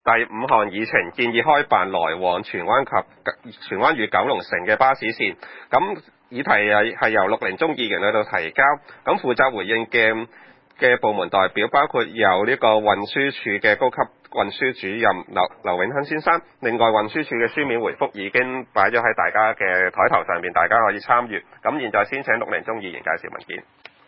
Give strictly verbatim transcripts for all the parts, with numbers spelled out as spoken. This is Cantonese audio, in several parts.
第五項議程建議開辦來往荃灣及荃灣與九龍城嘅巴士線。咁議題係係由陸寧宗議員去到提交，咁負責回應嘅嘅部門代表包括有呢個運輸署嘅高級運輸主任劉劉永亨先生。另外運輸署嘅書面回覆已經擺咗喺大家嘅台頭上面，大家可以參閱。咁現在先請陸寧宗議員介紹文件。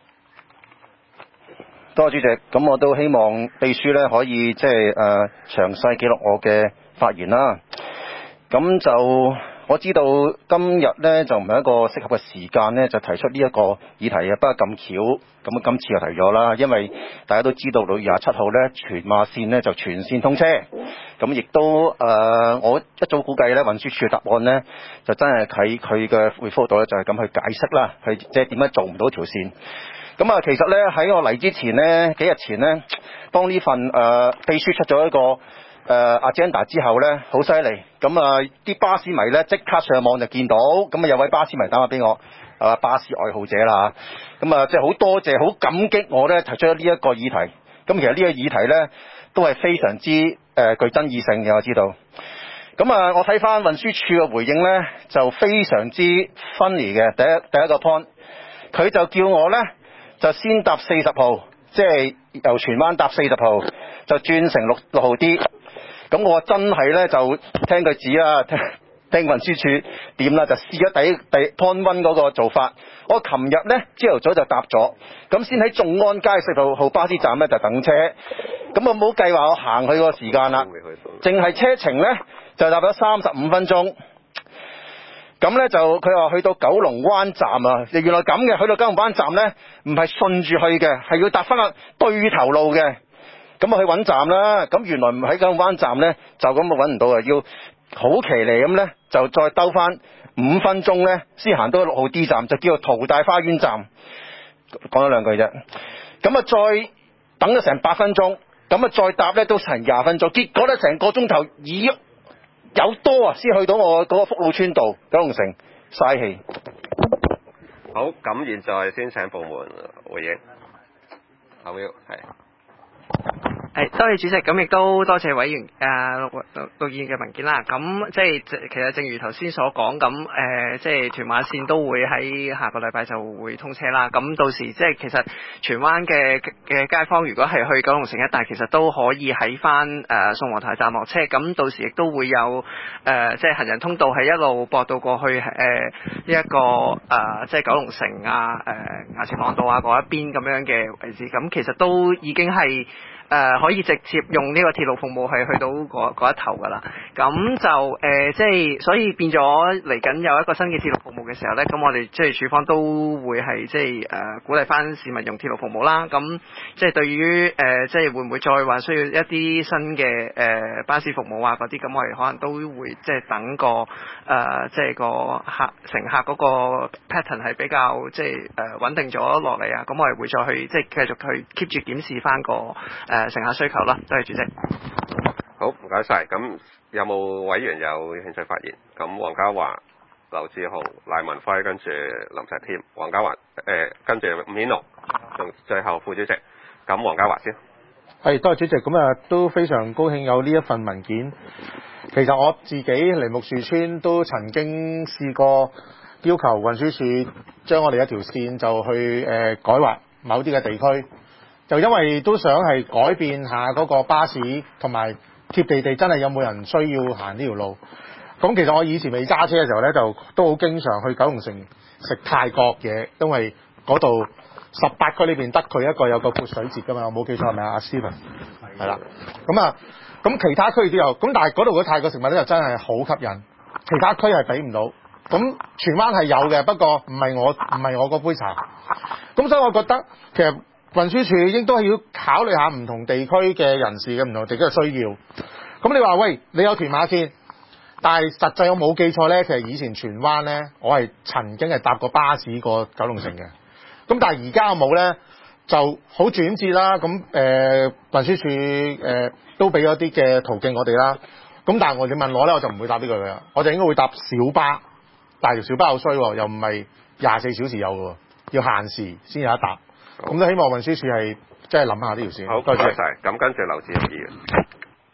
多謝主席，咁我都希望秘書咧可以即係誒詳細記錄我嘅發言啦。咁就我知道今日咧就唔係一個適合嘅時間咧，就提出呢一個議題啊。不過咁巧，咁今次又提咗啦，因為大家都知道六月廿七號咧荃馬線咧就全線通車，咁亦都誒、呃、我一早估計咧運輸署答案咧就真係喺佢嘅回覆度咧就係咁去解釋啦，去即係點樣做唔到條線。咁啊，其實咧喺我嚟之前呢，幾日前呢，當呢份誒、呃、秘書出咗一個誒、呃、agenda 之後咧，好犀利。咁啊，啲巴士迷咧即刻上網就見到，咁啊有位巴士迷打話俾我，啊巴士愛好者啦，咁啊即係好多謝，好感激我咧提出咗呢一個議題。咁其實呢個議題咧都係非常之誒、呃、具爭議性嘅，我知道。咁啊，我睇翻運輸署嘅回應咧，就非常之 funny 嘅。第一第一個 point， 佢就叫我咧。就先搭四十號，即係由荃灣搭四十號，就轉成六六號 D。咁我真係咧就聽佢指啦，聽聽運輸署點啦，就試咗第第 point one 嗰個做法。我琴日咧朝頭早就搭咗，咁先喺眾安街四十號巴士站咧就等車。咁我冇計劃我行去個時間啦，淨係車程咧就搭咗三十五分鐘。咁咧就佢話去到九龍灣站啊，原來咁嘅，去到九龍灣站咧唔係順住去嘅，係要搭翻個對頭路嘅。咁啊去揾站啦，咁原來唔喺九龍灣站咧，就咁啊揾唔到啊，要好騎嚟咁咧，就再兜翻五分鐘咧，先行到六號 D 站，就叫做淘大花園站。講咗兩句啫，咁啊再等咗成八分鐘，咁啊再搭咧都成廿分鐘，結果咧成個鐘頭已有多啊，先去到我嗰個福佬村道九龍城，嘥氣。 好，咁現在先請部門回應。阿 Will 係。 係，多謝主席，咁亦都多謝委員誒陸陸陸議員嘅文件啦。咁即係其實正如頭先所講，咁誒、呃、即係屯馬線都會喺下個禮拜就會通車啦。咁到時即係其實荃灣嘅嘅街坊，如果係去九龍城一帶，其實都可以喺翻誒宋皇臺站落車。咁到時亦都會有誒、呃、即係行人通道係一路駁到過去誒呢一個誒、呃、即係九龍城啊誒衙前塢道啊嗰一邊咁樣嘅位置。咁其實都已經係。誒、呃、可以直接用呢個鐵路服務係去到嗰嗰一頭㗎啦，咁就誒、呃、即係所以變咗嚟緊有一個新嘅鐵路服務嘅時候咧，咁我哋即係署方都會係即係誒、呃、鼓勵翻市民用鐵路服務啦。咁即係對於誒、呃、即係會唔會再話需要一啲新嘅誒、呃、巴士服務啊嗰啲，咁我哋可能都會即係等個誒、呃、即係個客乘客嗰個 pattern 係比較即係誒、呃、穩定咗落嚟啊，咁我哋會再去即係繼續去 keep 住檢視翻個誒。呃乘客需求啦，多謝主席。 好，唔該晒。咁有冇委員有興趣發言？咁黃家華、劉志豪、賴文輝，跟住林石添。黃家華誒，跟住伍顯龍，同最後副主席。咁黃家華先。 係，多謝主席。咁啊，都非常高興有呢一份文件。其實我自己梨木樹村都曾經試過要求運輸署將我哋一條線就去誒、呃、改劃某啲嘅地區。就因為都想係改變下嗰個巴士，同埋貼地地真係有冇人需要行呢條路。咁其實我以前未揸車嘅時候呢，就都好經常去九龍城食泰國嘢，因為嗰度十八區裏邊得佢一個有個潑水節㗎嘛，我冇記錯係咪啊？阿 Steven 係啦。咁啊，咁其他區都有，咁但係嗰度嘅泰國食物呢，就真係好吸引，其他區係比唔到。咁荃灣係有嘅，不過唔係我唔係我嗰杯茶。咁所以我覺得其實運輸署應該要考慮下唔同地區嘅人士嘅唔同地區嘅需要。咁你話喂，你有屯馬線，但係實際我冇記錯呢，其實以前荃灣呢，我係曾經係搭過巴士過九龍城嘅。咁但係而家我冇呢，就好轉折啦。咁誒、呃、運輸署誒、呃、都俾咗啲嘅途徑我哋啦。咁但係我你問我呢，我就唔會搭呢個嘅，我就應該會搭小巴。但係條小巴好衰喎，又唔係廿四小時有嘅，要限時先有得搭。咁都希望運輸署係即係諗下呢條線。 好，多謝晒。咁跟住劉志豪議員。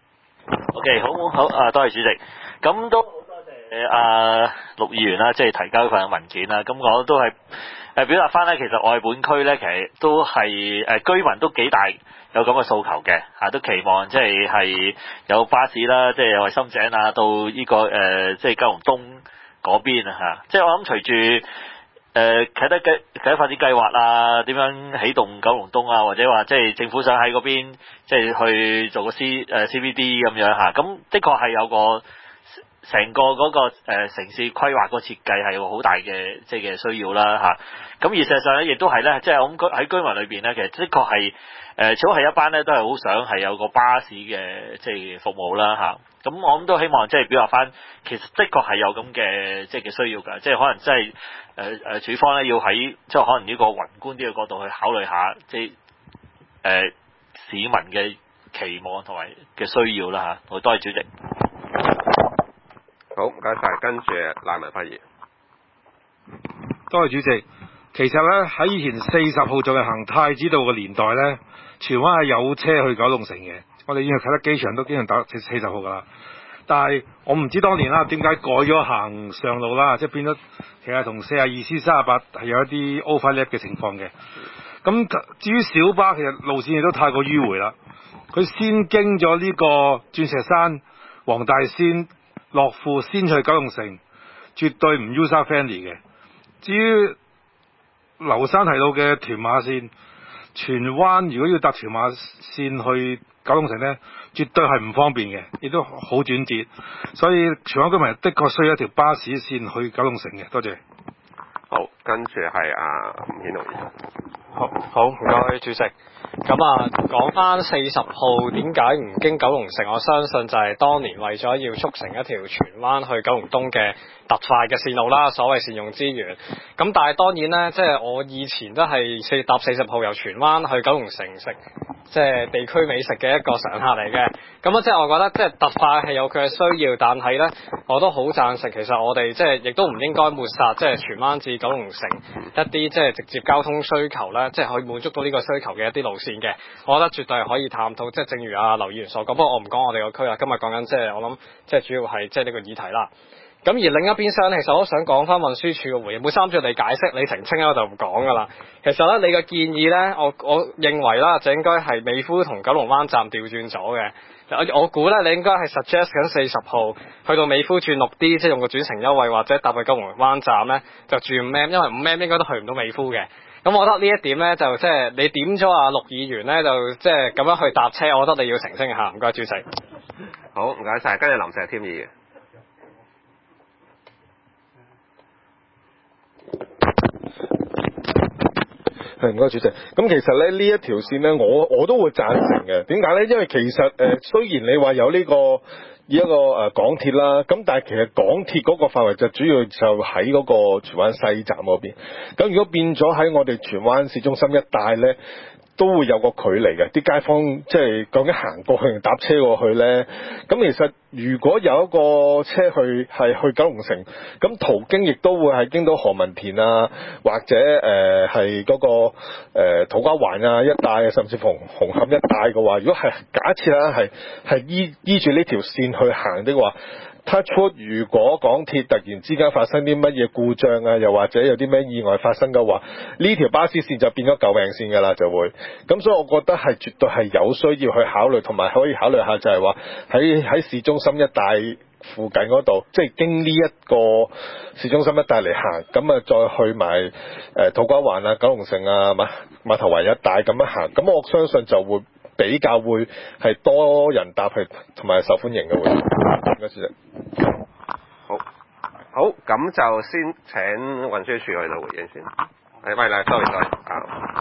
OK， 好好啊，多謝主席。咁都好多謝阿陸議員啦，即係提交份文件啦。咁我都係誒表達翻咧，其實愛本區咧，其實都係誒居民都幾大有咁嘅訴求嘅嚇，都期望即係係有巴士啦，即係由深井啊到呢個誒即係九龍東嗰邊啊嚇。即係我諗隨住誒啟德嘅啟德發展計劃啊，點樣起動九龍東啊，或者話即係政府想喺嗰邊即係去做個 C 誒 C B D 咁樣嚇，咁的確係有個成個嗰個誒城市規劃個設計係有個好大嘅即係嘅需要啦嚇。咁而事實上咧，亦都係咧，即係我諗喺居民裏邊咧，其實的確係誒，除咗係一班咧，都係好想係有個巴士嘅即係服務啦嚇。咁我諗都希望即係表達翻，其實的確係有咁嘅即係嘅需要㗎，即係可能真係誒誒，署方咧要喺即係可能呢個宏觀啲嘅角度去考慮下，即係誒、呃、市民嘅期望同埋嘅需要啦嚇。好，多謝主席。 好，唔該晒，跟住賴文發言。 多謝主席。其實咧喺以前四十號仲係行太子道嘅年代咧，荃灣係有車去九龍城嘅。我哋以前啟德機場都經常打四十號噶啦。但係我唔知當年啦點解改咗行上路啦，即係變咗其實同四十二 C 三十八係有一啲 overlap 嘅情況嘅。咁至於小巴，其實路線亦都太過迂迴啦。佢先經咗呢個鑽石山、黃大仙、樂富，先去九龍城，絕對唔 user friendly 嘅。至於劉生提到嘅屯馬線，荃灣如果要搭屯馬線去九龍城呢，絕對係唔方便嘅，亦都好轉折，所以荃灣居民的確需要一條巴士線去九龍城嘅。多謝。 好，跟住係阿吳顯龍議員。 好，好唔該主席。咁啊，講翻四十號點解唔經九龍城？我相信就係當年為咗要促成一條荃灣去九龍東嘅特快嘅線路啦，所謂善用資源。咁但係當然呢，即係我以前都係四搭四十號由荃灣去九龍城食即係地區美食嘅一個常客嚟嘅。咁啊，即係我覺得即係特快係有佢嘅需要，但係呢，我都好贊成其實我哋即係亦都唔應該抹殺即係荃灣至九龍城一啲即係直接交通需求呢，即係可以滿足到呢個需求嘅一啲路線嘅。我覺得絕對係可以探討，即係正如阿劉議員所講。不過我唔講我哋個區啦，今日講緊即係我諗即係主要係即係呢個議題啦。咁而另一邊廂，其實我都想講翻運輸署嘅回應，每三句你解釋，你澄清咧我就唔講噶啦。其實咧你嘅建議咧，我我認為啦，就應該係美孚同九龍灣站調轉咗嘅。我我估咧，你應該係 suggest 緊四十號去到美孚轉六 D， 即係用個轉乘優惠，或者搭去九龍灣站咧就轉五 M， 因為五 M 應該都去唔到美孚嘅。咁我覺得呢一點咧，就即係你點咗阿陸議員咧，就即係咁樣去搭車，我覺得你要澄清下。唔該，主席。 好，唔該晒，跟住林石添議員。 係，唔該主席。咁其實咧呢一條線咧，我我都會贊成嘅。點解咧？因為其實誒、呃，雖然你話有呢、這個以一個誒、呃、港鐵啦，咁但係其實港鐵嗰個範圍就主要就喺嗰個荃灣西站嗰邊。咁如果變咗喺我哋荃灣市中心一帶咧，都會有個距離嘅，啲街坊即係究竟行過去定搭車過去呢？咁其實如果有一個車去係去九龍城，咁途經亦都會係經到何文田啊，或者誒係嗰個誒、呃、土瓜灣啊一帶，甚至乎紅磡一帶嘅話，如果係假設啦係係依依住呢條線去行的話，touch wood，如果港鐵突然之間發生啲乜嘢故障啊，又或者有啲咩意外發生嘅話，呢條巴士線就變咗救命線㗎啦，就會。咁所以我覺得係絕對係有需要去考慮，同埋可以考慮下就係話喺喺市中心一帶附近嗰度，即係經呢一個市中心一帶嚟行，咁啊再去埋誒、呃、土瓜灣啊、九龍城啊、碼碼頭圍一帶咁樣行，咁我相信就會比較會係多人搭去，同埋受歡迎嘅會。唔該，主席。 好，好，咁就先請運輸署去到回應先。係，喂，嚟，sorry sorry，啊，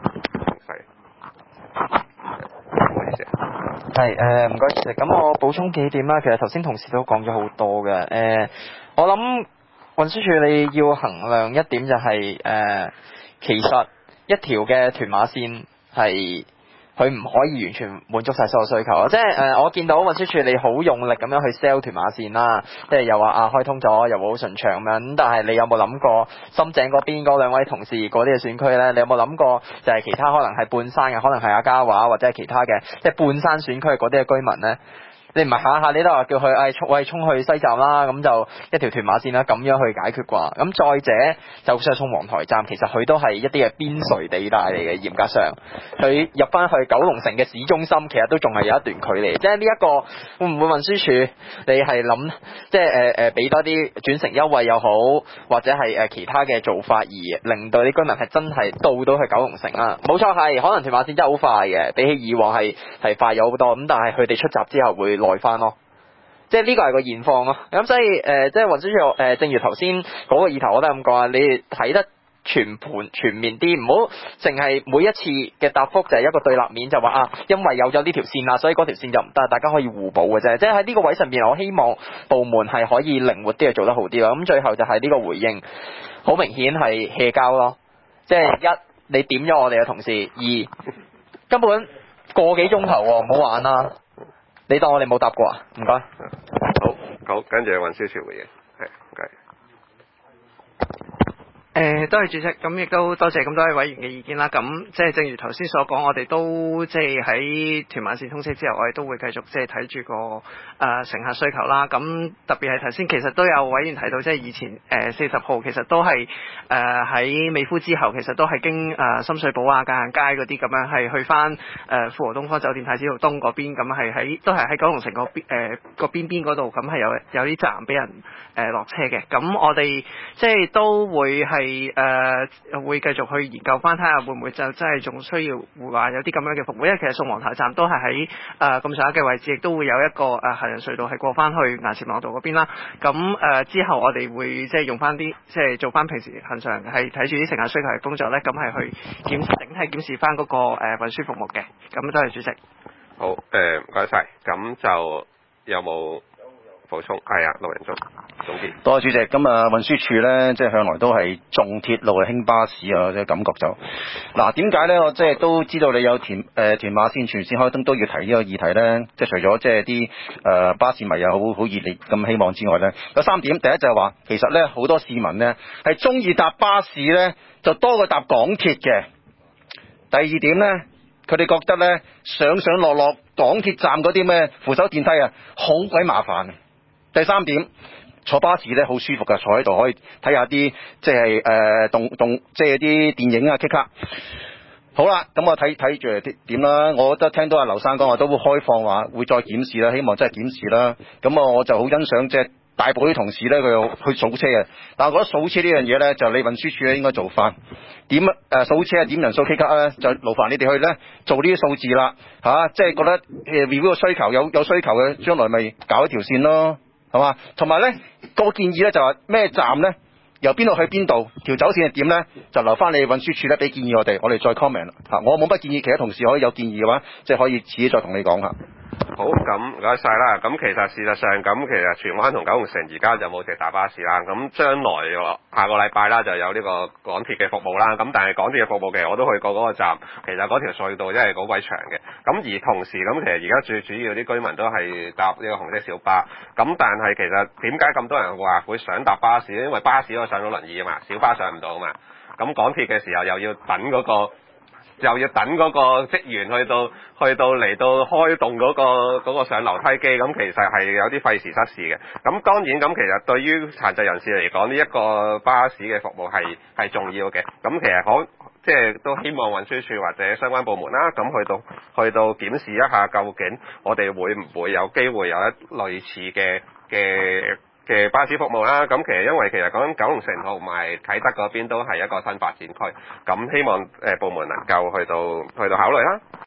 係，唔好意思。 係誒，唔該主席。咁我補充幾點啦。其實頭先同事都講咗好多嘅。誒、呃，我諗運輸署你要衡量一點就係、是、誒、呃，其實一條嘅屯馬線係。佢唔可以完全滿足晒所有需求啊！即係誒、呃，我見到運輸署你好用力咁樣去 sell 屯馬線啦，即係又話啊開通咗，又會好順暢咁樣。咁但係你有冇諗過深井嗰邊嗰兩位同事嗰啲嘅選區呢？你有冇諗過就係其他可能係半山嘅，可能係阿嘉華或者係其他嘅即係半山選區嗰啲嘅居民呢？ 你唔係下下你都話叫佢誒衝喂衝去西站啦，咁就一條屯馬線啦，咁樣去解決啩。咁再者，就算係送皇台站，其實佢都係一啲嘅邊陲地帶嚟嘅，嚴格上，佢入翻去九龍城嘅市中心，其實都仲係有一段距離。即係呢一個會唔會運輸署你係諗即係誒誒俾多啲轉乘優惠又好，或者係誒其他嘅做法，而令到啲居民係真係到到去九龍城啊？冇錯係，可能屯馬線真係好快嘅，比起以往係係快咗好多。咁但係佢哋出閘之後會耐翻咯。即係呢個係個現況咯。咁所以誒、呃，即係運輸署誒，正如頭先嗰個議題我都係咁講啊，你哋睇得全盤全面啲，唔好淨係每一次嘅答覆就係一個對立面，就話啊，因為有咗呢條線啦，所以嗰條線就唔得，大家可以互補嘅啫。即係喺呢個位上面，我希望部門係可以靈活啲去做得好啲咯。咁最後就係呢個回應，好明顯係 hea 交咯。即係一，你點咗我哋嘅同事；二，根本個幾鐘頭喎，唔好玩啦。你當我哋冇答過啊？唔該。 好，好，跟住運輸署回應，係唔該。 誒，多謝主席，咁亦都多謝咁多位委員嘅意見啦。咁即係正如頭先所講，我哋都即係喺屯馬線通車之後，我哋都會繼續即係睇住個誒、呃、乘客需求啦。咁特別係頭先其實都有委員提到，即係以前誒四十號其實都係誒喺美孚之後，其實都係經誒、呃、深水埗啊、界限街嗰啲咁樣係去翻誒、呃、富豪東方酒店太子道東嗰邊，咁係喺都係喺九龍城個邊誒個邊邊嗰度，咁係有有啲站俾人誒落、呃、車嘅。咁我哋即係都會係。係誒、呃、會繼續去研究翻，睇下會唔會就真係仲需要話有啲咁樣嘅服務，因為其實宋皇台站都係喺誒咁上下嘅位置，亦都會有一個誒行人隧道係過翻去衙前塢道嗰邊啦。咁誒、呃、之後我哋會即係用翻啲即係做翻平時恆常係睇住啲乘客需求嘅工作咧，咁係去檢視整體檢視翻嗰個誒運輸服務嘅。咁多謝主席。 好誒，唔該晒。咁就有冇補充？係啊，陸仁忠總結。 多謝主席。咁啊，運輸署咧，即係向來都係重鐵路輕巴士啊，即係感覺就嗱點解咧？我即係都知道你有屯誒屯馬線全線開通都要提呢個議題咧。即係除咗即係啲誒巴士迷又好好熱烈咁希望之外咧，有三點。第一就係話，其實咧好多市民咧係中意搭巴士咧，就多過搭港鐵嘅。第二點咧，佢哋覺得咧上上落落港鐵站嗰啲咩扶手電梯啊，好鬼麻煩。第三點，坐巴士咧好舒服噶，坐喺度可以睇下啲即係誒動動即係啲電影啊 K 卡。好啦，咁我睇睇住啲點啦。我覺得聽到阿劉生講話都會開放話會再檢視啦，希望真係檢視啦。咁啊，我就好欣賞即係大埔啲同事咧，佢又去數車啊。但係我覺得數車呢樣嘢咧，就你運輸署咧應該做翻點誒數車啊，點人數 K 卡咧，就勞煩你哋去咧做呢啲數字啦嚇、啊，即係覺得誒 review 個需求有有需求嘅，將來咪搞一條線咯。係嘛？同埋咧個建議咧就話咩站咧，由邊度去邊度，條走線係點咧，就留翻你運輸署咧俾建議我哋，我哋再 comment 啦嚇。我冇乜建議，其他同事可以有建議嘅話，即係可以遲啲再同你講嚇。 好，咁唔該晒啦。咁其實事實上，咁其實荃灣同九龍城而家就冇直達巴士啦。咁將來下個禮拜啦就有呢個港鐵嘅服務啦。咁但係港鐵嘅服務其實我都去過嗰個站，其實嗰條隧道真係好鬼長嘅。咁而同時咁，其實而家最主要啲居民都係搭呢個紅色小巴。咁但係其實點解咁多人話會想搭巴士咧？因為巴士可以上到輪椅啊嘛，小巴上唔到啊嘛。咁港鐵嘅時候又要等嗰個。又要等嗰個職員去到去到嚟到開動嗰、嗰個嗰個上樓梯機，咁其實係有啲費時失事嘅。咁當然咁，其實對於殘疾人士嚟講，呢、這、一個巴士嘅服務係係重要嘅。咁其實可即係都希望運輸署或者相關部門啦，咁去到去到檢視一下，究竟我哋會唔會有機會有一類似嘅嘅嘅巴士服務啦。咁其實因為其實講緊九龍城同埋啟德嗰邊都係一個新發展區，咁希望誒部門能夠去到去到考慮啦。